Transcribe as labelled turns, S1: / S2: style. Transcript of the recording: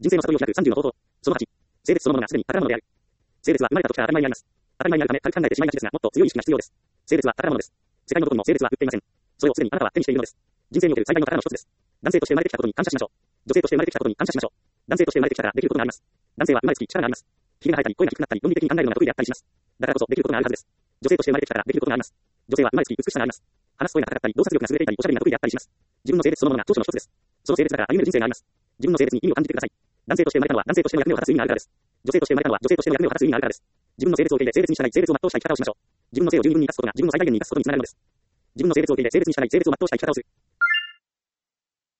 S1: 人生の悟りを開く30の方法。その8。性別そのものがすでに宝物である。性別は生まれた時から当たり前にあります。当たり前にあるため軽く考えてしまいがちですが、もっと強い意識が必要です。性別は宝物です。世界のどこにも性別は売っていません。それをすでにあなたは手にしているのです。人生における最大の宝の一つです。男性として生まれてきたことに感謝しましょう。女性として生まれてきたことに感謝しましょう。男性として生まれてきたからできることがあります。男性は生まれつき力があります。ひげが生えたり声が低くなったり論理的に考えるのが得意であったりします。だからこそできることがあるはずです。女性として生まれてきたからできることがあります。女性は生まれつき美しさがあります。話す声が高かったり洞察力が優れていたりおしゃべりが得意であったりします。自分の性別そのものが長所の一つです。その性別だから歩める人生があります。自分の性別に意味を感じてください。男性として生まれたのは男性としての役目を果たす意味があるからです。女性として生まれたのは女性としての役目を果たす意味があるからです。自分の性別を受け入れ性別に従い性別を全うした生き方をしましょう。自分の性を十二分に生かすことが自分の最大限に生かすことにつながるのです。自分の性別を受け入れ性別に従い性別を全うした生き方をする。